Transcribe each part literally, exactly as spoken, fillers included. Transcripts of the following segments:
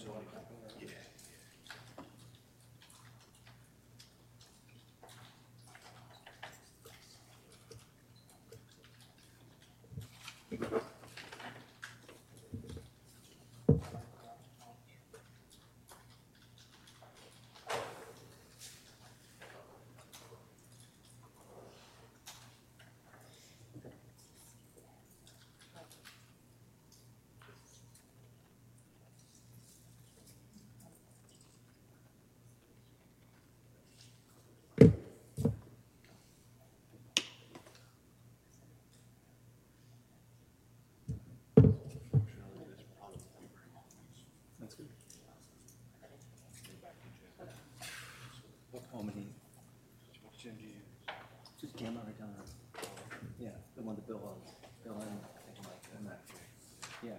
Yeah, the one that Bill owns. Bill and Mike and Matt. Yeah.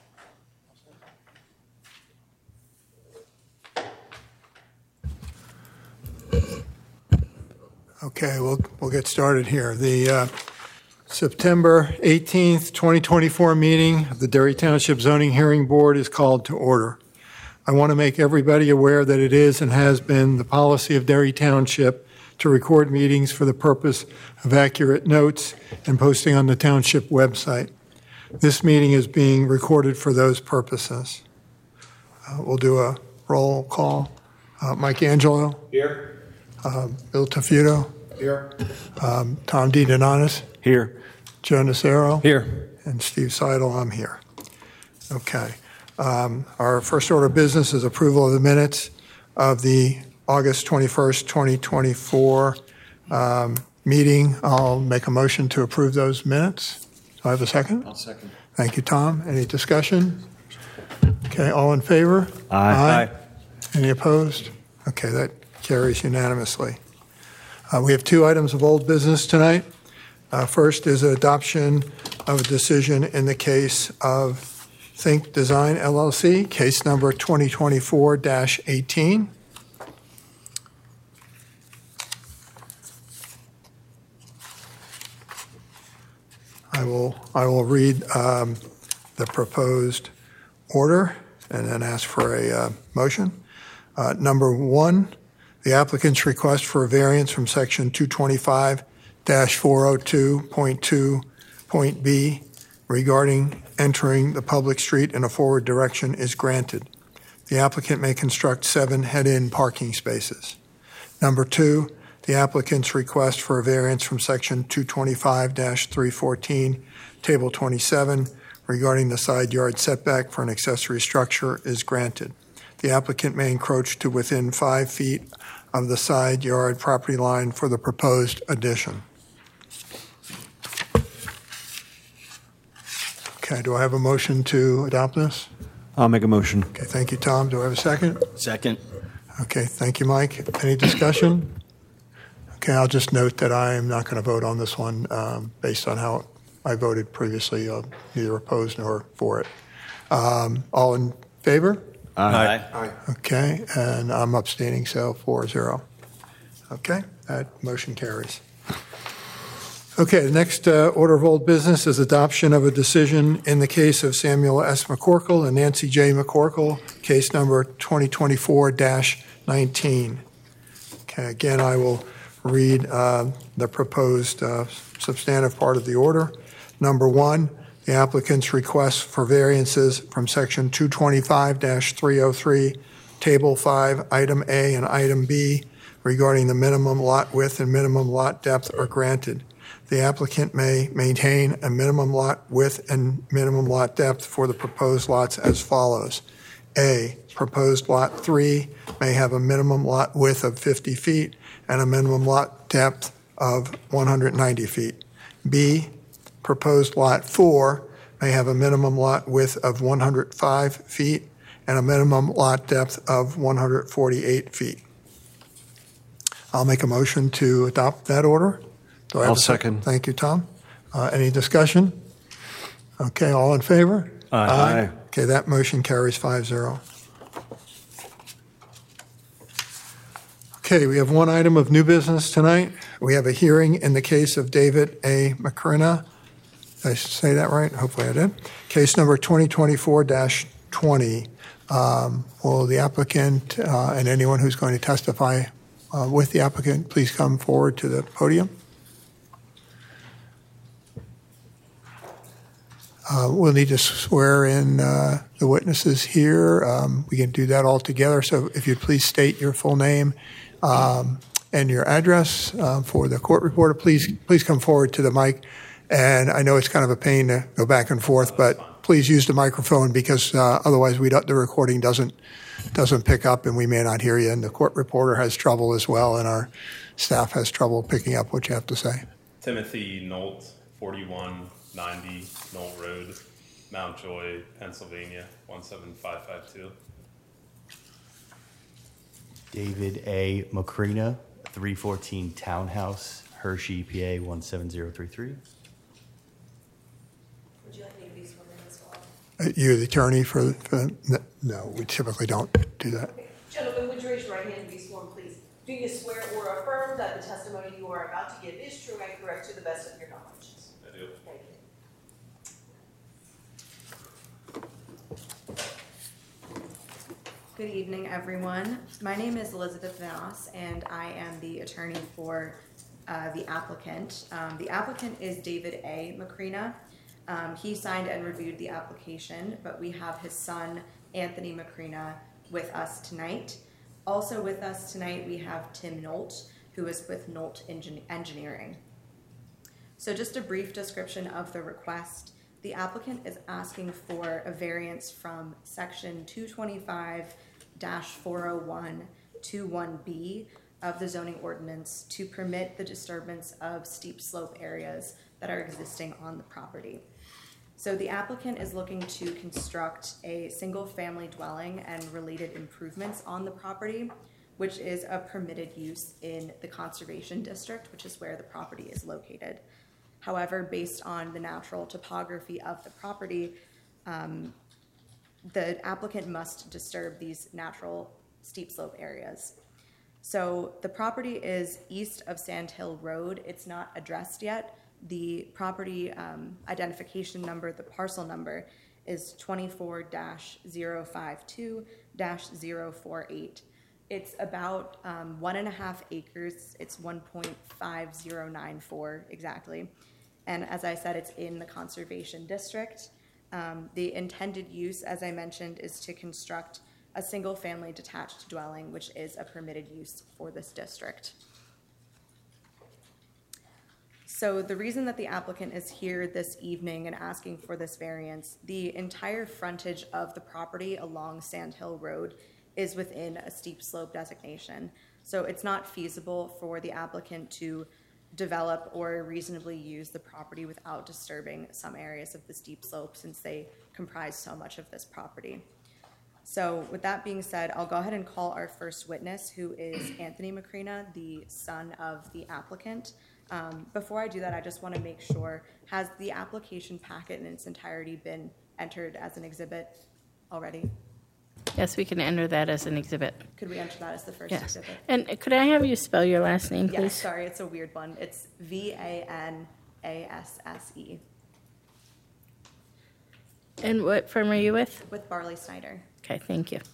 Okay, we'll we'll get started here. The uh, September eighteenth, twenty twenty-four meeting of the Derry Township Zoning Hearing Board is called to order. I want to make everybody aware that it is and has been the policy of Derry Township to record meetings for the purpose of accurate notes and posting on the township website. This meeting is being recorded for those purposes. Uh, we'll do a roll call. Uh, Mike Angelo. Here. Uh, Bill Tafuto. Here. Um, Tom DeDonatis. Here. Joe Nacero. Here. And Steve Seidel. I'm here. Okay. Um, our first order of business is approval of the minutes of the August twenty-first, twenty twenty-four um, meeting. I'll make a motion to approve those minutes. Do I have a second? I'll second. Thank you, Tom. Any discussion? Okay, all in favor? Aye. Aye. Any opposed? Okay, that carries unanimously. Uh, we have two items of old business tonight. Uh, first is adoption of a decision in the case of Think Design L L C, case number twenty twenty-four dash eighteen. I will I will read um, the proposed order and then ask for a uh, motion. Uh, number one, the applicant's request for a variance from section two twenty-five dash four oh two point two point B regarding entering the public street in a forward direction is granted. The applicant may construct seven head-in parking spaces. Number two, the applicant's request for a variance from section two twenty-five dash three fourteen, table twenty-seven, regarding the side yard setback for an accessory structure is granted. The applicant may encroach to within five feet of the side yard property line for the proposed addition. Okay, do I have a motion to adopt this? I'll make a motion. Okay, thank you, Tom. Do I have a second? Second. Okay, thank you, Mike. Any discussion? Okay, I'll just note that I am not going to vote on this one um, based on how I voted previously, uh, neither opposed nor for it. Um, all in favor? Aye. Aye. Okay, and I'm abstaining, so four zero. Okay, that motion carries. Okay, the next uh, order of old business is adoption of a decision in the case of Samuel S. McCorkle and Nancy J. McCorkle, case number twenty twenty-four dash nineteen. Okay, again, I will read uh, the proposed uh, substantive part of the order. Number one, the applicant's request for variances from section two twenty-five dash three oh three, table five, item A and item B regarding the minimum lot width and minimum lot depth are granted. The applicant may maintain a minimum lot width and minimum lot depth for the proposed lots as follows. A, proposed lot three may have a minimum lot width of fifty feet and a minimum lot depth of one hundred ninety feet. B, proposed lot four may have a minimum lot width of one hundred five feet and a minimum lot depth of one hundred forty-eight feet. I'll make a motion to adopt that order. Do I have I'll a second. Thank you, Tom. Uh, any discussion? Okay, all in favor? Aye. Aye. Okay, that motion carries five zero. Okay, we have one item of new business tonight. We have a hearing in the case of David A. Macrina. Did I say that right? Hopefully I did. Case number twenty twenty-four dash twenty. Um, Will the applicant uh, and anyone who's going to testify uh, with the applicant please come forward to the podium? Uh, We'll need to swear in uh, the witnesses here. Um, We can do that all together, so if you'd please state your full name um, and your address uh, for the court reporter, please, please come forward to the mic. And I know it's kind of a pain to go back and forth, but please use the microphone because uh, otherwise we don't, the recording doesn't, doesn't pick up and we may not hear you. And the court reporter has trouble as well, and our staff has trouble picking up what you have to say. Timothy Nolt, forty-one ninety Knoll Road, Mountjoy, Pennsylvania, one seven five five two. David A. Macrina, three fourteen Townhouse, Hershey, P A, one seven zero three three. Would you like me to be sworn in as well? Uh, You're the attorney for, for, no, we typically don't do that. Okay. Gentlemen, would you raise your right hand and be sworn, please? Do you swear or affirm that the testimony you are about to give is true and correct to the best of your knowledge? I do. Thank you. Good evening, everyone. My name is Elizabeth Voss, and I am the attorney for uh, the applicant. Um, the applicant is David A. Macrina. Um, he signed and reviewed the application, but we have his son, Anthony Macrina, with us tonight. Also with us tonight, we have Tim Nolt, who is with Nolt Engin- Engineering. So just a brief description of the request. The applicant is asking for a variance from section two twenty-five dash four oh one twenty-one B of the zoning ordinance to permit the disturbance of steep slope areas that are existing on the property. So the applicant is looking to construct a single-family dwelling and related improvements on the property, which is a permitted use in the conservation district, which is where the property is located. However, based on the natural topography of the property, um, the applicant must disturb these natural steep slope areas. So the property is east of Sand Hill Road. It's not addressed yet. The property um, identification number, the parcel number, is twenty-four dash zero five two dash zero four eight. It's about um, one and a half acres. It's one point five zero nine four exactly. And as I said, it's in the conservation district. Um, the intended use, as I mentioned, is to construct a single family detached dwelling, which is a permitted use for this district. So the reason that the applicant is here this evening and asking for this variance, the entire frontage of the property along Sand Hill Road is within a steep slope designation. So it's not feasible for the applicant to develop or reasonably use the property without disturbing some areas of the steep slope since they comprise so much of this property. So with that being said, I'll go ahead and call our first witness, who is Anthony Macrina, the son of the applicant. Um, before I do that, I just want to make sure, has the application packet in its entirety been entered as an exhibit already? Yes, we can enter that as an exhibit. Could we enter that as the first Yes. exhibit? And could I have you spell your last name, Yes, please? sorry, it's a weird one. It's V A N A S S E And what firm are you with? with Barley Snyder. Okay, thank you.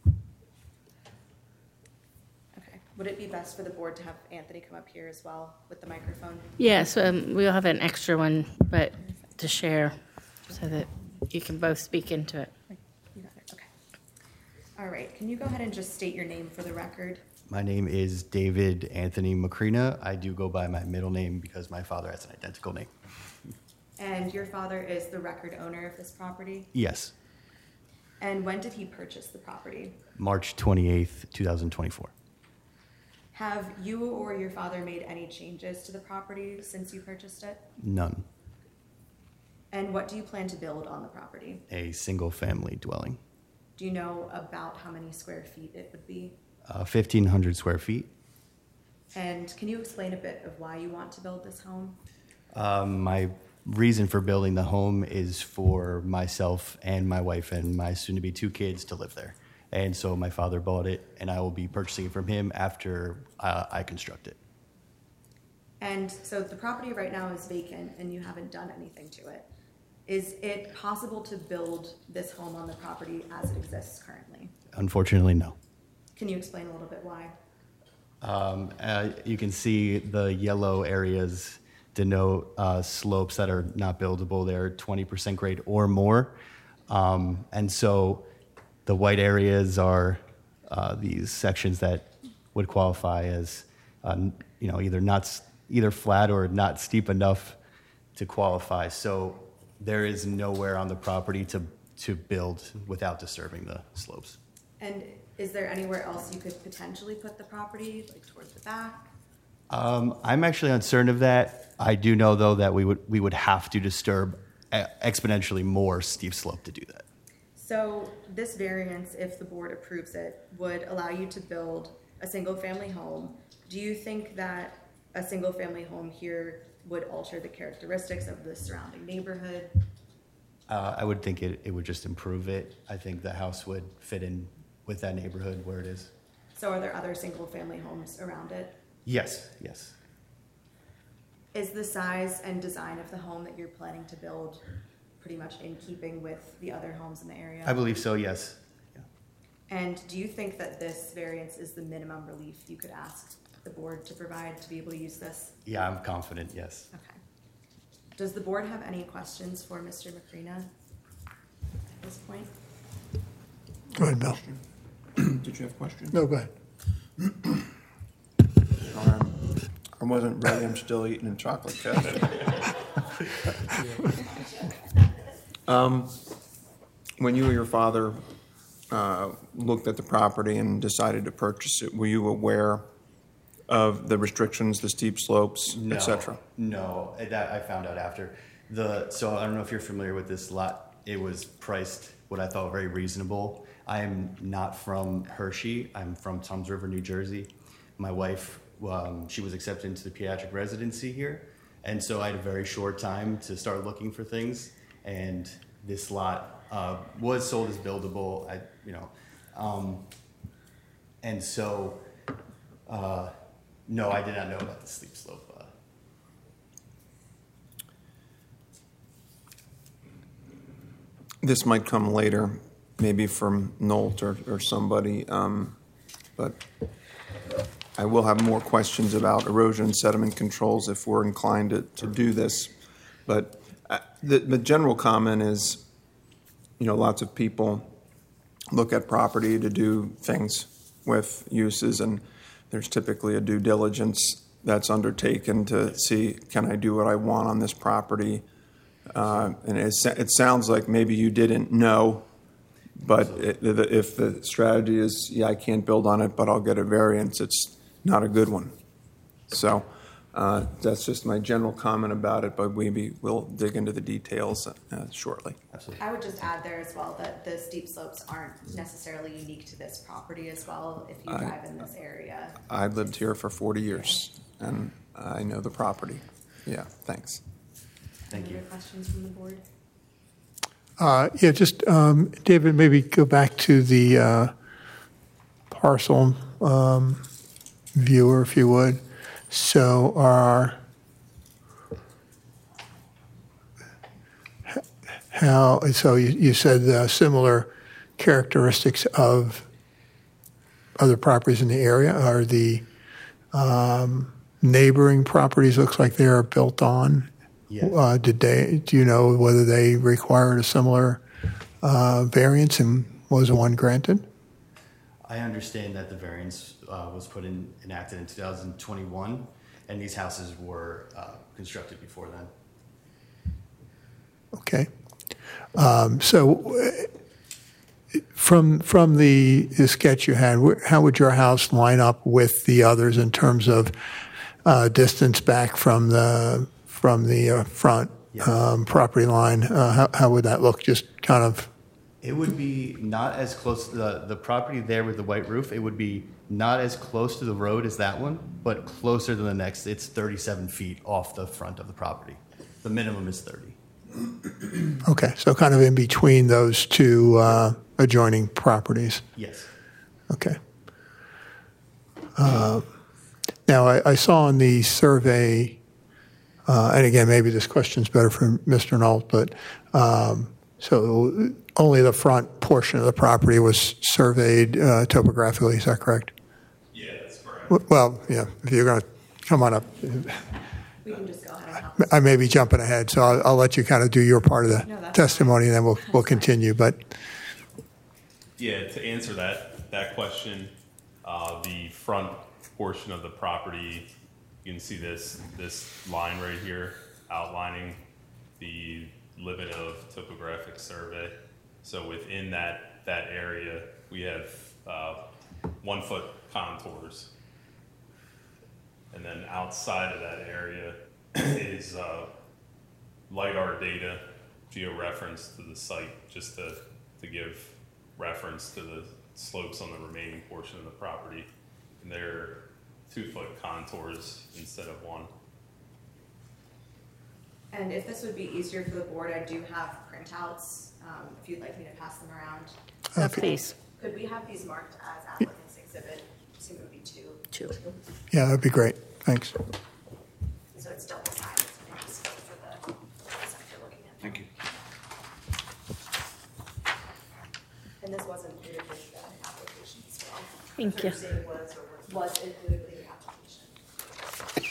Okay. Would it be best for the board to have Anthony come up here as well with the microphone? Yes, um, we'll have an extra one, but to share so that you can both speak into it. You got it. Okay. All right. Can you go ahead and just state your name for the record? My name is David Anthony Macrina. I do go by my middle name because my father has an identical name. And your father is the record owner of this property? Yes, And when did he purchase the property? March twenty-eighth, twenty twenty-four. Have you or your father made any changes to the property since you purchased it? None. And what do you plan to build on the property? A single-family dwelling. Do you know about how many square feet it would be? Uh, fifteen hundred square feet. And can you explain a bit of why you want to build this home? Um, my reason for building the home is for myself and my wife and my soon-to-be two kids to live there. And so my father bought it, and I will be purchasing it from him after uh, I construct it. And so the property right now is vacant and you haven't done anything to it. Is it possible to build this home on the property as it exists currently? Unfortunately, no. Can you explain a little bit why? Um, uh, you can see the yellow areas denote uh, slopes that are not buildable. They're twenty percent grade or more. Um, and so the white areas are uh, these sections that would qualify as, uh, you know, either not s- either flat or not steep enough to qualify. So there is nowhere on the property to to build without disturbing the slopes. And is there anywhere else you could potentially put the property, like towards the back? Um, I'm actually uncertain of that. I do know, though, that we would we would have to disturb e- exponentially more steep slope to do that. So this variance, if the board approves it, would allow you to build a single-family home. Do you think that a single-family home here would alter the characteristics of the surrounding neighborhood? Uh, I would think it, it would just improve it. I think the house would fit in with that neighborhood where it is. So are there other single-family homes around it? Yes, yes. Is the size and design of the home that you're planning to build pretty much in keeping with the other homes in the area? I believe so, yes. Yeah. And do you think that this variance is the minimum relief you could ask the board to provide to be able to use this? Yeah, I'm confident, yes. Okay. Does the board have any questions for Mister Macrina at this point? Go ahead, Bill. Did you have a question? No, go ahead. Um, I wasn't ready. I'm still eating a chocolate cake. um, when you or your father uh, looked at the property and decided to purchase it, were you aware of the restrictions, the steep slopes, No, et cetera? No, that I found out after. The so I don't know if you're familiar with this lot. It was priced what I thought very reasonable. I am not from Hershey. I'm from Toms River, New Jersey. My wife, um, she was accepted into the pediatric residency here, and so I had a very short time to start looking for things. And this lot uh, was sold as buildable. I, you know, um, and so. Uh, No, I did not know about the steep slope. Uh, This might come later, maybe from Nolt or, or somebody, um, but I will have more questions about erosion and sediment controls if we're inclined to, to do this. But uh, the, the general comment is, you know, lots of people look at property to do things with uses, and there's typically a due diligence that's undertaken to see, can I do what I want on this property? Uh, and it, it sounds like maybe you didn't know, but it, if the strategy is, yeah, I can't build on it, but I'll get a variance, it's not a good one. So uh, that's just my general comment about it, but maybe we'll dig into the details uh, shortly. Absolutely. I would just add there as well that the steep slopes aren't necessarily unique to this property as well. If you I- drive in this area, I lived here for forty years, and I know the property. Yeah, thanks. Thank any you. other questions from the board? Uh, Yeah, just, um, David, maybe go back to the uh, parcel um, viewer, if you would. So our, how, so you you said uh, similar characteristics of other properties in the area. Are the um, neighboring properties, looks like they are built on? Yes. Uh, Did they, do you know whether they required a similar uh, variance, and was one granted? I understand that the variance uh, was put in, enacted in two thousand twenty-one, and these houses were uh, constructed before then. Okay. Um, So uh, from, from the the sketch you had, wh- how would your house line up with the others in terms of uh, distance back from the, from the uh, front Yes. um, property line? Uh, How, how would that look? Just kind of, It would be not as close to the, the property there with the white roof. It would be not as close to the road as that one, but closer to the next. It's thirty-seven feet off the front of the property. The minimum is thirty. okay, so kind of in between those two uh, adjoining properties. Yes. Okay. Uh, Now, I I saw in the survey uh, and again, maybe this question's better for Mister Knoll, but um, so only the front portion of the property was surveyed uh, topographically, is that correct? Yeah, that's correct. W- Well, yeah, if you're going to come on up. We can just go ahead and help. I may be jumping ahead, so I'll, I'll let you kind of do your part of the No, that's testimony, and then we'll, we'll continue, but Yeah, to answer that, that question, uh, the front portion of the property, you can see this, this line right here outlining the limit of topographic survey. So within that, that area, we have, uh, one foot contours. And then outside of that area is, uh, LiDAR data, georeference to the site, just to, to give reference to the slopes on the remaining portion of the property. And they're two-foot contours instead of one. And if this would be easier for the board, I do have printouts, um, if you'd like me to pass them around. Uh, Please, Could we have these marked as applicant's exhibit? I assume it would be two. two. yeah, that'd be great. Thanks. So it's double sided, so we can just go for the side you're looking at. Thank you. And this was included with the application as well. Thank So you. you're saying was or was was included with the application.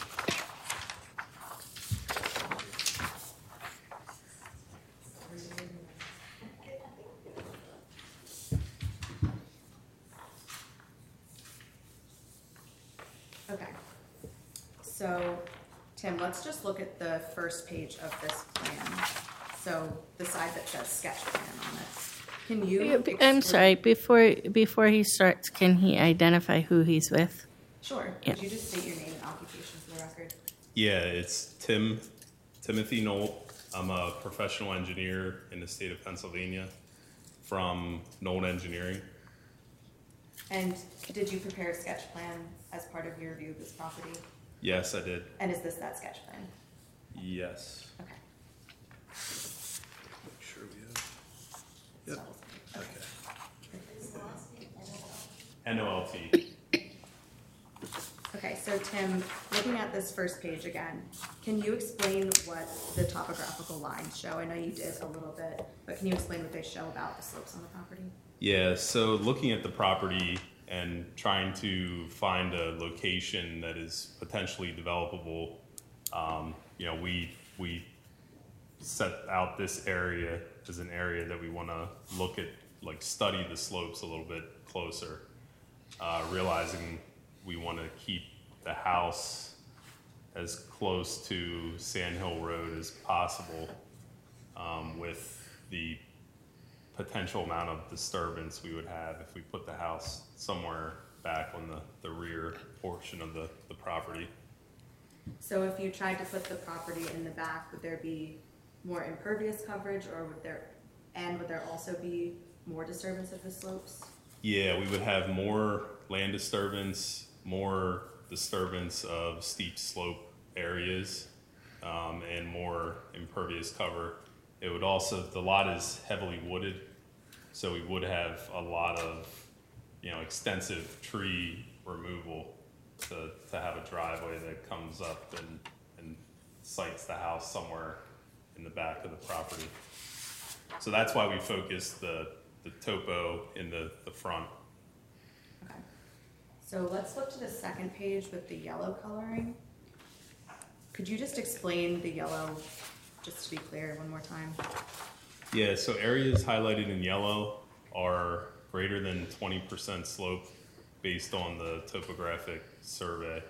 Okay. So, Tim, let's just look at the first page of this plan. So the side that says sketch plan on it. Can you? Yeah, be- I'm explain- sorry, before, before he starts, can he identify who he's with? Sure. Yeah. Could you just state your name and occupation for the record? Yeah, it's Tim, Timothy Knoll. I'm a professional engineer in the state of Pennsylvania from Knoll Engineering. And did you prepare a sketch plan as part of your review of this property? Yes, I did. And is this that sketch plan? Yes. Okay. Sure we have. Yep. Okay. N O L T. Okay, so Tim, looking at this first page again, can you explain what the topographical lines show? I know you did a little bit, but can you explain what they show about the slopes on the property? Yeah, so looking at the property and trying to find a location that is potentially developable, um, you know, we, we set out this area as an area that we want to look at, like study the slopes a little bit closer, uh, realizing we want to keep the house as close to Sand Hill Road as possible, um, with the potential amount of disturbance we would have if we put the house somewhere back on the, the rear portion of the, the property. So if you tried to put the property in the back, would there be more impervious coverage, or would there, and would there also be more disturbance of the slopes? Yeah, we would have more land disturbance, more disturbance of steep slope areas, um, and more impervious cover. It would also, the lot is heavily wooded, so we would have a lot of, you know, extensive tree removal to, to have a driveway that comes up and, and sites the house somewhere in the back of the property. So that's why we focused the, the topo in the, the front. Okay. So let's look to the second page with the yellow coloring. Could you just explain the yellow, just to be clear, one more time? Yeah, so areas highlighted in yellow are greater than twenty percent slope based on the topographic survey.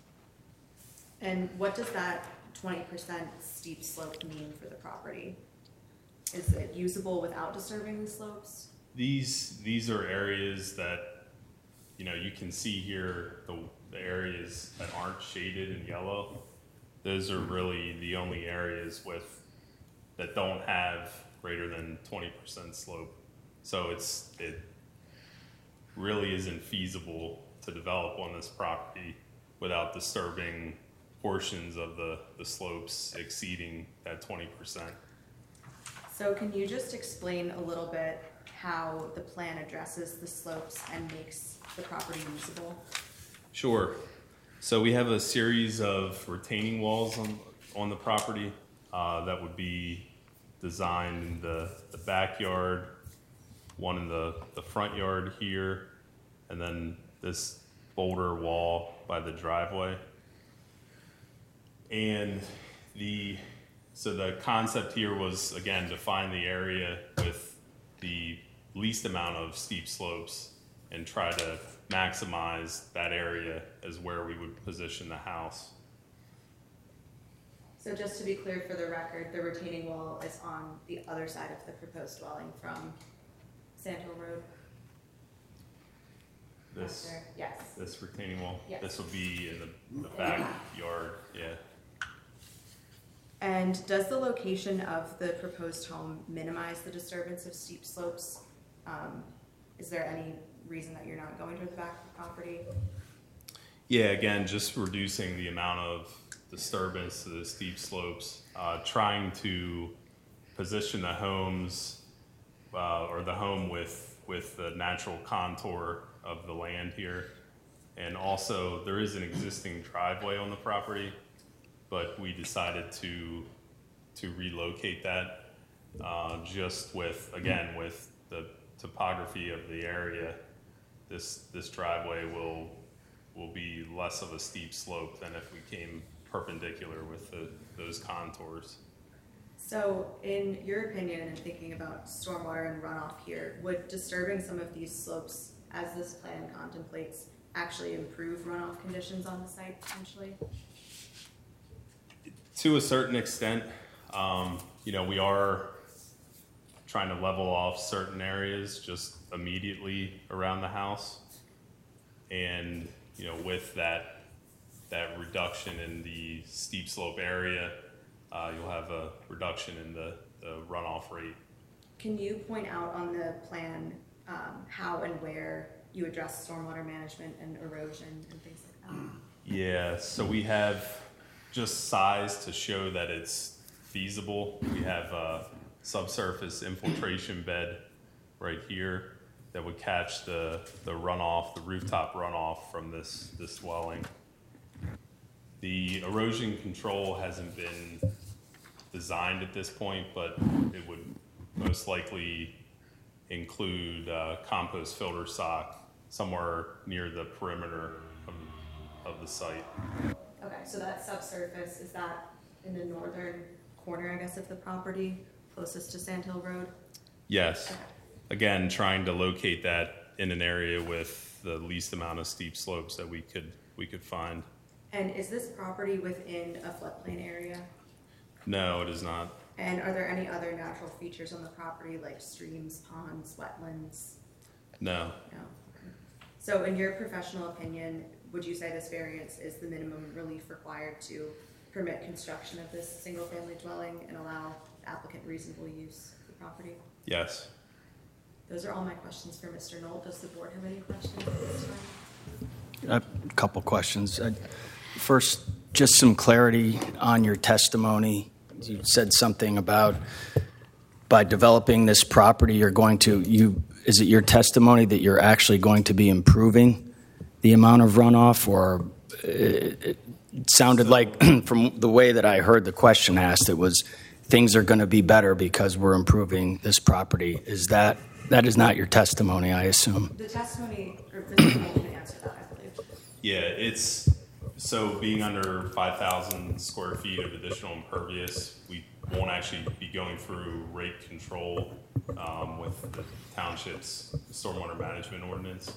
And what does that twenty percent steep slope mean for the property? Is it usable without disturbing the slopes? These, these are areas that, you know, you can see here, the, the areas that aren't shaded in yellow. Those are really the only areas with, that don't have greater than twenty percent slope. So it's, it really isn't feasible to develop on this property without disturbing portions of the, the slopes exceeding that twenty percent. So can you just explain a little bit how the plan addresses the slopes and makes the property usable? Sure. So we have a series of retaining walls on, on the property uh, that would be designed in the, the backyard, one in the, the front yard here, and then this boulder wall by the driveway. And the, so the concept here was, again, to find the area with the least amount of steep slopes and try to maximize that area as where we would position the house. So just to be clear for the record, the retaining wall is on the other side of the proposed dwelling from Sand Hill Road? This, After- Yes. this retaining wall, Yes. this will be in the, the backyard, yeah. And does the location of the proposed home minimize the disturbance of steep slopes? Um, is there any reason that you're not going toward the back of the property? Yeah, again, just reducing the amount of disturbance to the steep slopes, uh, trying to position the homes uh, or the home with, with the natural contour of the land here. And also, there is an existing driveway on the property, but we decided to, to relocate that uh, just with, again, with the topography of the area. This, this driveway will, will be less of a steep slope than if we came perpendicular with the, those contours. So in your opinion, and thinking about stormwater and runoff here, would disturbing some of these slopes, as this plan contemplates, actually improve runoff conditions on the site potentially? To a certain extent, um, you know, we are trying to level off certain areas just immediately around the house. And, you know, with that, that reduction in the steep slope area, uh, you'll have a reduction in the, the runoff rate. Can you point out on the plan um, how and where you address stormwater management and erosion and things like that? Yeah, so we have just size to show that it's feasible. We have a subsurface infiltration bed right here that would catch the, the runoff, the rooftop runoff from this, this dwelling. The erosion control hasn't been designed at this point, but it would most likely include uh, compost filter sock somewhere near the perimeter of, of the site. Okay, so that subsurface, is that in the northern corner, I guess, of the property, closest to Sand Hill Road? Yes. Okay. Again, trying to locate that in an area with the least amount of steep slopes that we could we could find. And is this property within a floodplain area? No, it is not. And are there any other natural features on the property, like streams, ponds, wetlands? No. No. Okay. So in your professional opinion, would you say this variance is the minimum relief required to permit construction of this single-family dwelling and allow the applicant reasonable use of the property? Yes. Those are all my questions for Mister Knoll. Does the board have any questions at this time? A couple questions. Uh, First, just some clarity on your testimony. You said something about by developing this property, you're going to, you, is it your testimony that you're actually going to be improving the amount of runoff, or it, it sounded like from the way that I heard the question asked, it was things are going to be better because we're improving this property. Is that, that is not your testimony, I assume? The testimony, or Mister Knoll can answer that, I believe. Yeah, it's, so being under five thousand square feet of additional impervious, we won't actually be going through rate control um, with the township's stormwater management ordinance.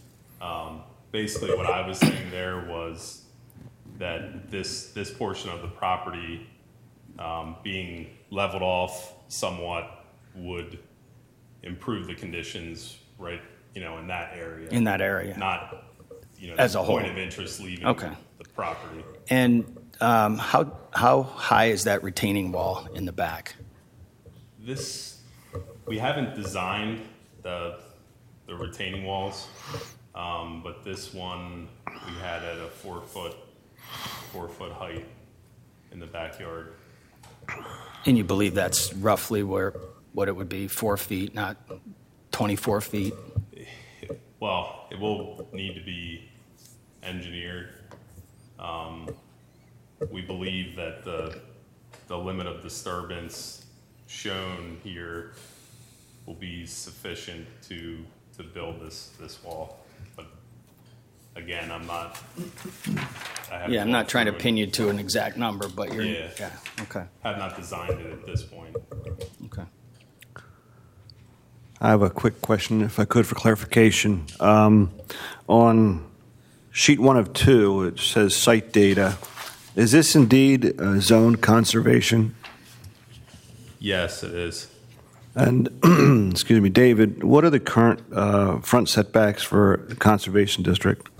Um, basically what I was saying there was that this, this portion of the property um, being leveled off somewhat would improve the conditions right, you know, in that area. In that area. Not, you know, As the a whole. point of interest leaving Okay. the property. And um, how how high is that retaining wall in the back? This, we haven't designed the, the retaining walls, um, but this one we had at a four foot, four foot height in the backyard. And you believe that's roughly where what it would be, four feet, not twenty-four feet? Well, it will need to be engineered. Um, we believe that the, the limit of disturbance shown here will be sufficient to, to build this, this wall. But again, I'm not, I have Yeah, I'm not trying to through pin you to an exact number, but you're, Yeah. yeah, okay, have not designed it at this point. okay. I have a quick question, if I could, for clarification. Um, on sheet one of two, it says site data. Is this indeed uh, zone conservation? Yes, it is. And, excuse me, David, what are the current uh, front setbacks for the conservation district?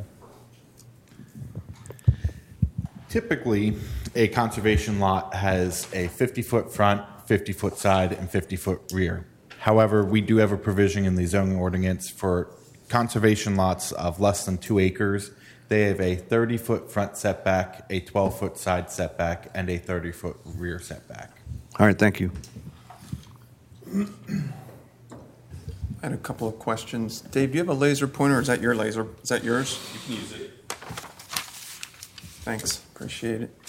Typically, a conservation lot has a fifty-foot front, fifty-foot side, and fifty-foot rear. However, we do have a provision in the zoning ordinance for conservation lots of less than two acres. They have a thirty-foot front setback, a twelve-foot side setback, and a thirty-foot rear setback. All right, thank you. I had a couple of questions. Dave, do you have a laser pointer, or is that your laser? Is that yours? You can use it. Thanks, appreciate it.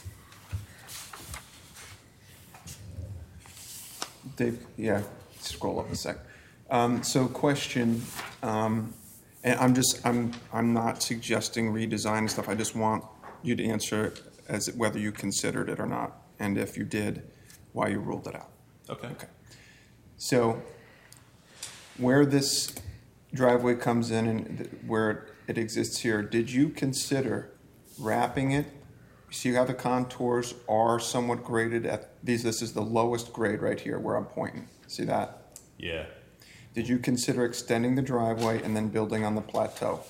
Dave, yeah, scroll up a sec. Um, so question, um, and I'm just, I'm, I'm not suggesting redesign and stuff. I just want you to answer as whether you considered it or not, and if you did, why you ruled it out. Okay. Okay. So where this driveway comes in and th- where it exists here, did you consider wrapping it? So you have the contours are somewhat graded at these. This is the lowest grade right here where I'm pointing. See that? Yeah. Did you consider extending the driveway and then building on the plateau?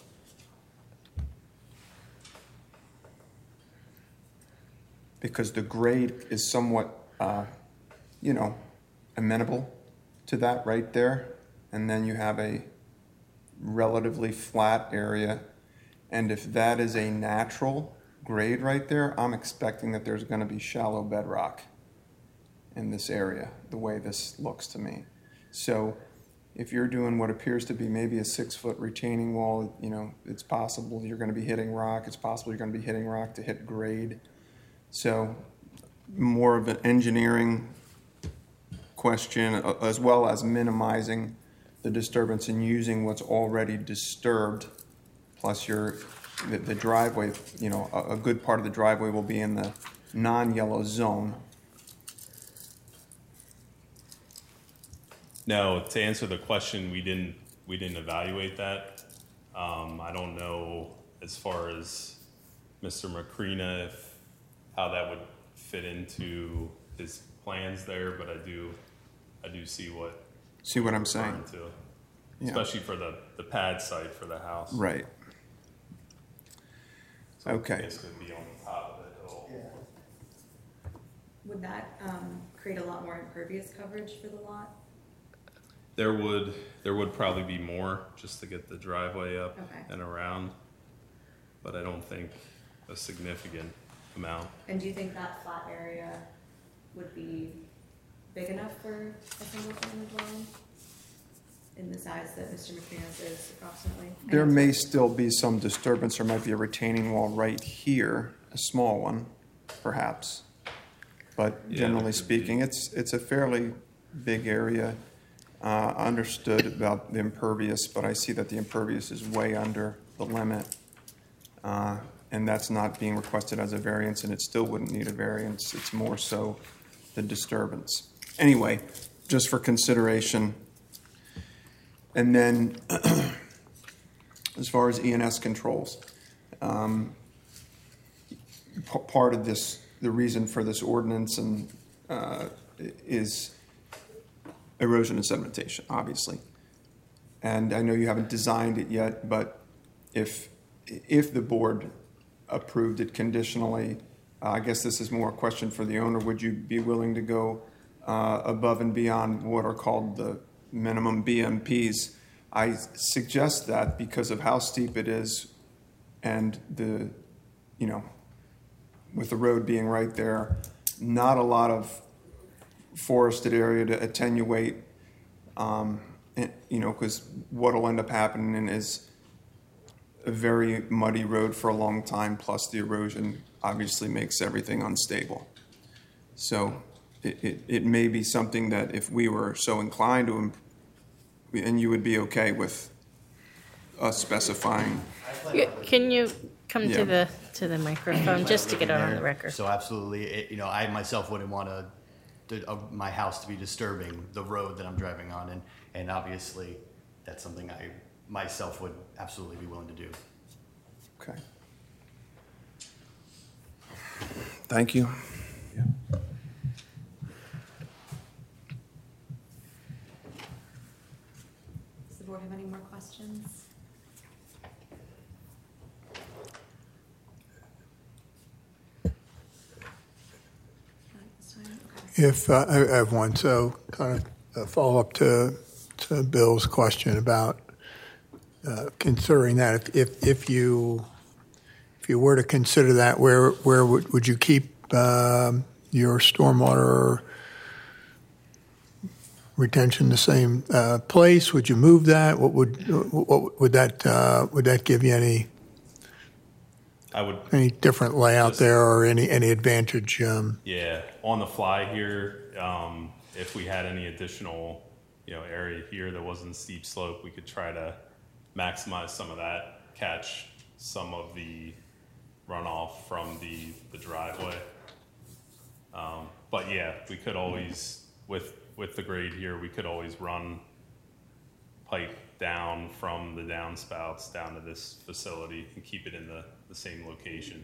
Because the grade is somewhat, uh, you know, amenable to that right there. And then you have a relatively flat area. And if that is a natural grade right there, I'm expecting that there's going to be shallow bedrock in this area, the way this looks to me. So if you're doing what appears to be maybe a six-foot retaining wall, you know, it's possible you're going to be hitting rock. It's possible you're going to be hitting rock to hit grade. So more of an engineering question, uh, as well as minimizing the disturbance and using what's already disturbed, plus your the, the driveway, you know, a, a good part of the driveway will be in the non-yellow zone. No, to answer the question, we didn't we didn't evaluate that. Um, I don't know as far as Mister Macrina if how that would fit into his plans there, but I do I do see what See what I'm you're saying? referring to, Yeah. especially for the the pad site for the house. Right. So Okay. it's going to be on the top of it all. Would that um, create a lot more impervious coverage for the lot? There would there would probably be more just to get the driveway up Okay. and around, but I don't think a significant amount. And do you think that flat area would be big enough for a single family dwelling? In the size that Mister McNeil's is approximately? I There know may it's- still be some disturbance. There might be a retaining wall right here, a small one, perhaps. But Yeah, generally there could be. speaking, it's, it's a fairly big area. Uh, understood about the impervious, but I see that the impervious is way under the limit. Uh, and that's not being requested as a variance, and it still wouldn't need a variance. It's more so the disturbance. Anyway, just for consideration. And then, as far as E N S controls, um, p- part of this, the reason for this ordinance and uh, is erosion and sedimentation, obviously. And I know you haven't designed it yet, but if if the board approved it conditionally, uh, I guess this is more a question for the owner. Would you be willing to go uh, above and beyond what are called the minimum B M Ps? I suggest that because of how steep it is and the, you know, with the road being right there, not a lot of forested area to attenuate, um, and, you know, because what will end up happening is a very muddy road for a long time, plus the erosion obviously makes everything unstable. So it, it, it may be something that if we were so inclined to, imp- and you would be okay with us specifying. You- Can you come Yeah. to the, to the microphone, just to get it on the record? So absolutely, it, you know, I myself wouldn't want to, to, uh, my house to be disturbing the road that I'm driving on, and, and obviously, that's something I myself would absolutely be willing to do. Okay. Thank you. Does the board have any more questions? Not at this time? Okay. If, uh, I I have one, so kind of a follow-up to, to Bill's question about uh, considering that, if, if, if you, if you were to consider that, where, where would, would you keep um, your stormwater retention the same uh, place? Would you move that? What would, what would that, uh, would that give you any, I would, any different layout Just- there or any, any advantage? um, yeah, on the fly here, um, if we had any additional, you know, area here that wasn't steep slope, we could try to maximize some of that, catch some of the runoff from the, the driveway. Um, but yeah, we could always, with, with the grade here, we could always run pipe down from the downspouts down to this facility and keep it in the, the same location.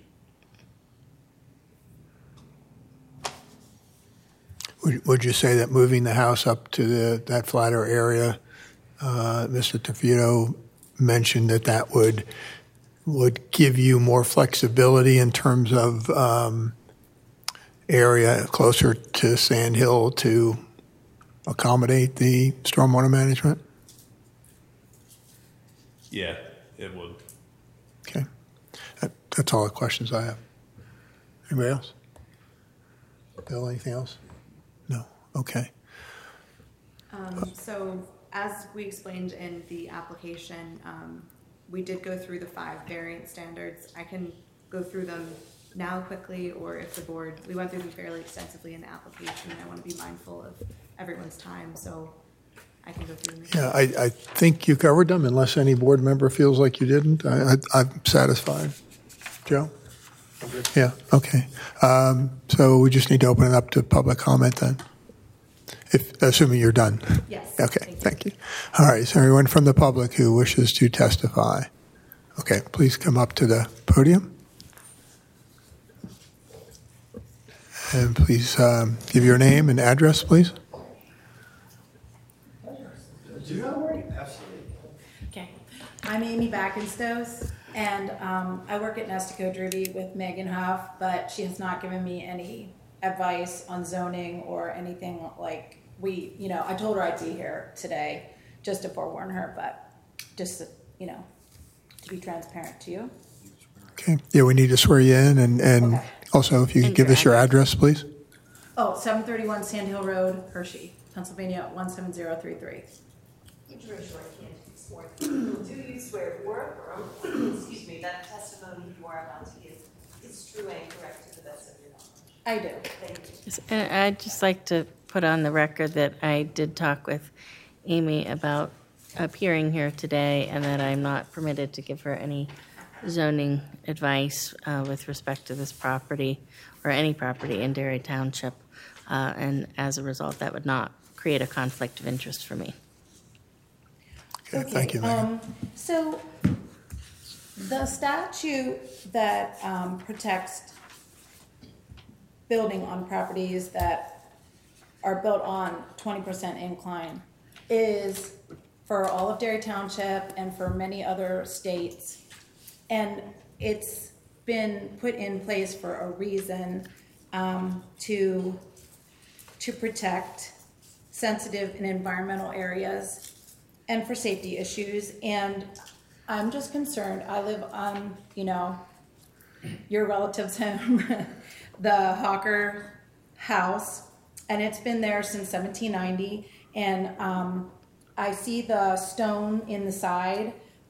Would, would you say that moving the house up to the, that flatter area, uh, Mister Tafito mentioned that that would would give you more flexibility in terms of um, area closer to Sand Hill to accommodate the stormwater management? Yeah, it would. Okay. That, that's all the questions I have. Anybody else? Bill, anything else? No. Okay. Um, so as we explained in the application, um, we did go through the five variant standards. I can go through them now quickly, or if the board, we went through them fairly extensively in the application, and I want to be mindful of everyone's time, so I can go through them. Yeah, I, I think you covered them, unless any board member feels like you didn't. I, I, I'm satisfied. Joe? Yeah, okay. Um, so we just need to open it up to public comment then, if, assuming you're done. Yes. Okay, thank you. thank you. All right, so anyone from the public who wishes to testify? Okay, please come up to the podium. And please um, give your name and address, please. Okay. I'm Amy Backenstos, and um, I work at Nestico Drudy with Megan Huff, but she has not given me any advice on zoning or anything like we, you know, I told her I'd be here today just to forewarn her, but just, you know, to be transparent to you. Okay, yeah, we need to swear you in, and, and Okay. also if you could And give your us your address, please. Oh, seven thirty-one Sand Hill Road, Hershey, Pennsylvania, one seven zero three three. It's very short, I can't swear. Do you swear for, or, excuse me, that testimony you are about to give is true and correct to the best of your knowledge? I do. Thank you. And I'd just like to put on the record that I did talk with Amy about appearing here today, and that I'm not permitted to give her any zoning advice uh, with respect to this property or any property in Derry Township. Uh, and as a result, that would not create a conflict of interest for me. Okay, thank you, Megan. Um, so the statute that um, protects building on properties that are built on twenty percent incline is for all of Derry Township and for many other states. And it's been put in place for a reason, um, to, to protect sensitive and environmental areas and for safety issues. And I'm just concerned, I live on, you know, your relative's home, the Hawker House, and it's been there since seventeen ninety. And um, I see the stone in the side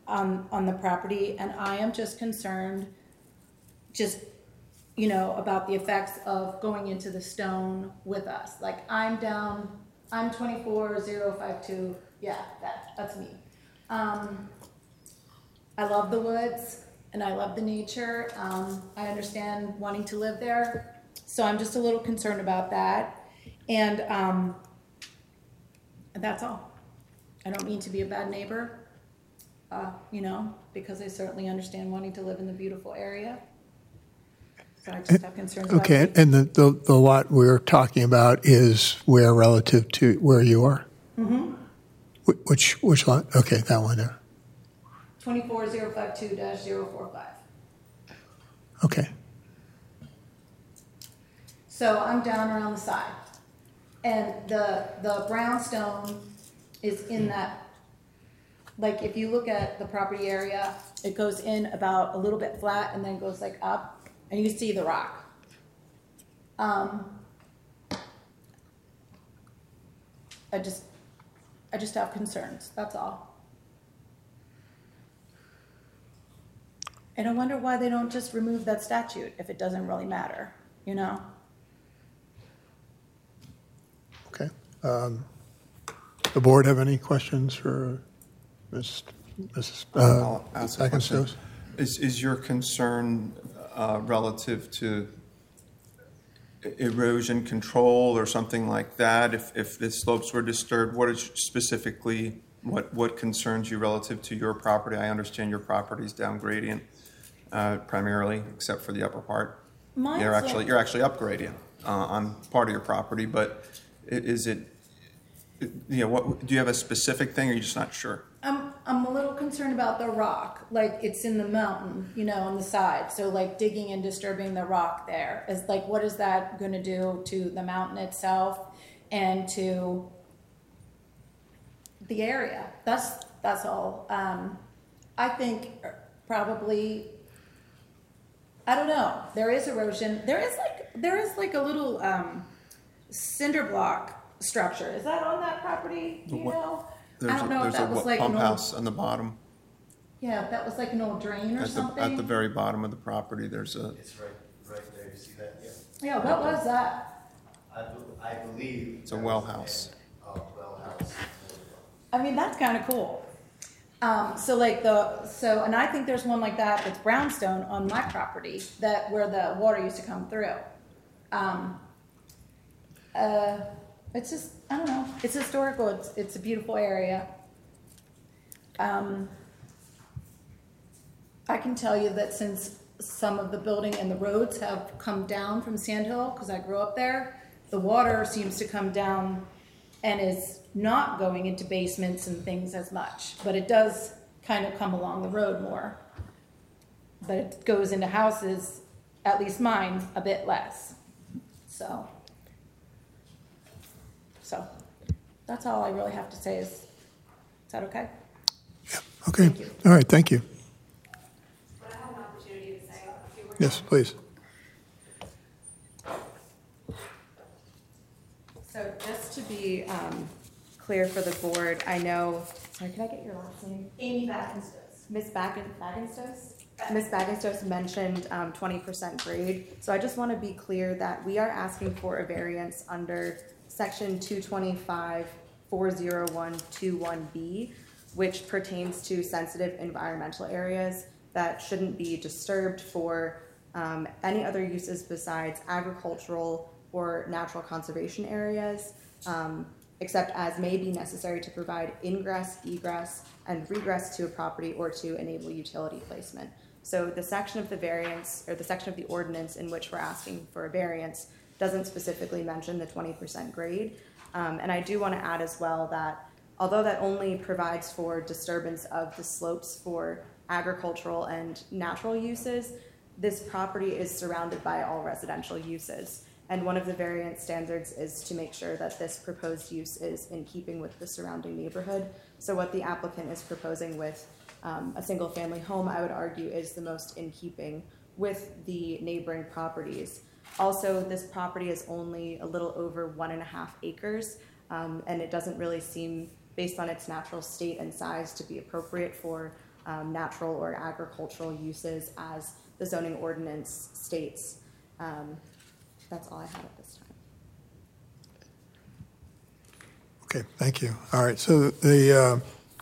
on, on the property, and I am just concerned, just, you know, about the effects of going into the stone with us. Like, I'm down, I'm twenty-four zero five two, yeah, that, that's me. Um, I love the woods, and I love the nature. Um, I understand wanting to live there, so I'm just a little concerned about that. And um, that's all. I don't mean to be a bad neighbor, uh, you know, because I certainly understand wanting to live in the beautiful area. So I just have concerns about Okay, safety. and the, the, the lot we're talking about is where relative to where you are? Mm-hmm. Wh- Which, which lot? Okay, that one there. twenty-four zero five two dash zero four five. Okay. So I'm down around the side. And the, the brownstone is in that, like if you look at the property area, it goes in about a little bit flat and then goes like up, and you see the rock. Um, I just, I just have concerns, that's all. And I wonder why they don't just remove that statute if it doesn't really matter, you know? Okay. Um, The board have any questions for Miz Missus Uh, I'll ask a question. Backenstos? Is, is your concern uh, relative to erosion control or something like that? If, if the slopes were disturbed, what is specifically, what, what concerns you relative to your property? I understand your property is down gradient uh, primarily, except for the upper part. Mine's You're actually, like- you're actually up gradient uh, on part of your property, but i- is it, you know, what, do you have a specific thing or are you just not sure? I'm I'm a little concerned about the rock, like it's in the mountain, you know, on the side. So like digging and disturbing the rock there is like, what is that going to do to the mountain itself and to the area? That's that's all. Um, I think probably, I don't know. There is erosion. There is like there is like a little um, cinder block structure. Is that on that property? Do you What- know? There's I don't a, know if there's a that was wa- like pump an old, house on the bottom. yeah, if that was like an old drain or At the, something. at the very bottom of the property, there's a, It's right, right there. You see that? Yeah. Yeah, what was that? I, be- I believe. it's a well house. Oh, well house. I mean, that's kind of cool. Um, so like the, so, and I think there's one like that that's brownstone on my property that where the water used to come through. Um, uh, it's just, I don't know, it's historical, it's, it's a beautiful area. Um, I can tell you that since some of the building and the roads have come down from Sand Hill, because I grew up there, the water seems to come down and is not going into basements and things as much, but it does kind of come along the road more. But it goes into houses, at least mine, a bit less. So, so that's all I really have to say is, is that okay? Okay. Thank you. All right, thank you. But I have an opportunity to say a few words. Yes, please. So just to be um, clear for the board, I know, sorry, can I get your last name? Amy Backenstos. Miss Baggin- Baggenstos? Miss Baggenstos mentioned um, twenty percent grade. So I just want to be clear that we are asking for a variance under section two twenty-five four oh one twenty-one B, which pertains to sensitive environmental areas that shouldn't be disturbed for um, any other uses besides agricultural or natural conservation areas, um, except as may be necessary to provide ingress, egress, and regress to a property or to enable utility placement. So the section of the variance, or the section of the ordinance in which we're asking for a variance doesn't specifically mention the twenty percent grade. Um, and I do want to add as well that although that only provides for disturbance of the slopes for agricultural and natural uses, this property is surrounded by all residential uses. And one of the variance standards is to make sure that this proposed use is in keeping with the surrounding neighborhood. So what the applicant is proposing with um, a single family home, I would argue, is the most in keeping with the neighboring properties. Also, this property is only a little over one and a half acres, um, and it doesn't really seem, based on its natural state and size, to be appropriate for um, natural or agricultural uses as the zoning ordinance states. Um, That's all I have at this time. Okay, thank you. All right, so the, uh,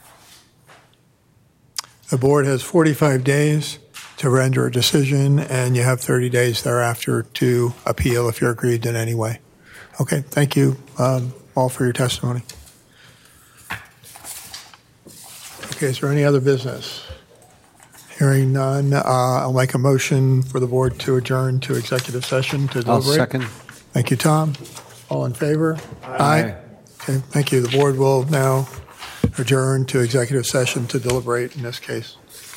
the board has forty-five days to render a decision, and you have thirty days thereafter to appeal if you're aggrieved in any way. Okay, thank you um, all for your testimony. Okay, is there any other business? Hearing none, uh, I'll make a motion for the board to adjourn to executive session to I'll deliberate. second. Thank you, Tom. All in favor? Aye. Okay, thank you. The board will now adjourn to executive session to deliberate in this case.